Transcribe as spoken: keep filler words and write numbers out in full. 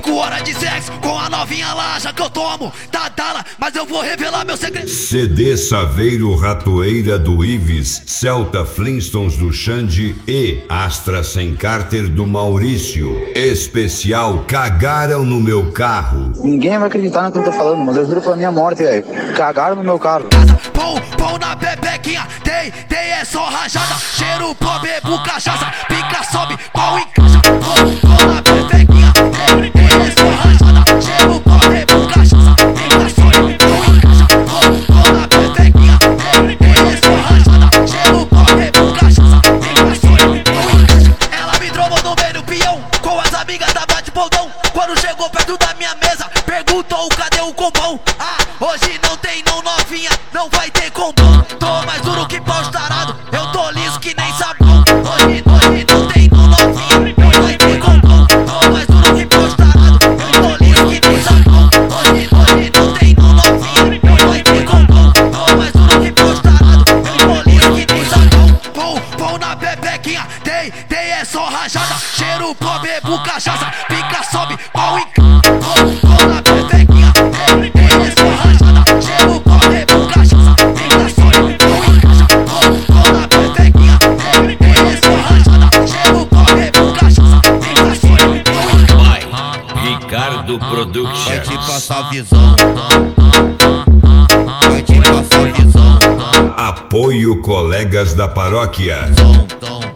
cinco horas de sexo com a novinha lá, já que eu tomo Tadala, mas eu vou revelar meu segredo. C D Saveiro Ratoeira do Ives, Celta Flintstones do Xande e Astra Sem Carter do Maurício. Especial Cagaram no Meu Carro. Ninguém vai acreditar no que eu tô falando, mas eu juro pela minha morte, velho. Cagaram no meu carro. Pão, pão na bebequinha, tem, tem é só rajada. Cheiro pó, bebo cachaça, pica, sobe, pau e caixa. Pão, pão na bebequinha, tem, tem é só rajada. Cheiro pó, bebo cachaça, pica, sobe, pau e caixa. Pão, pão na bebequinha, tem, tem é só rajada. Cheiro pó, bebo cachaça, pica, sobe, pau e caixa. Ela me tromou no meio do peão, com as amigas da bate poldão. Quando chegou perto da minha mesa, perguntou cadê o combão. Ah, hoje não tem não novinha, não vai ter combão. Tô mais duro que pau estarado, eu tô liso que nem sabão. Hoje, hoje não tem não novinha, não vai ter combão. Tô mais duro que pau estarado, eu tô liso que nem sabão. Hoje, hoje não tem não novinha, não vai ter combão. Tô mais duro que pau estarado, eu tô liso que nem sabão. Pão, pão na bebequinha, tem, tem é só rajada. Cheiro pó, bebo cachaça, pica, sobe, pau e caixa. Pão, pão na bebequinha, tem, tem é só rajada. Cheiro pó, bebo cachaça, pica, sobe, pau e caixa. Pão, pão na bebequinha, tem, tem é só rajada. Cheiro pó, bebo cachaça, pica, sobe, pau e caixa. Ricardo Productions. Vai te passar visão, vai te passar visão. Apoio Colegas da Paróquia. Tom, tom.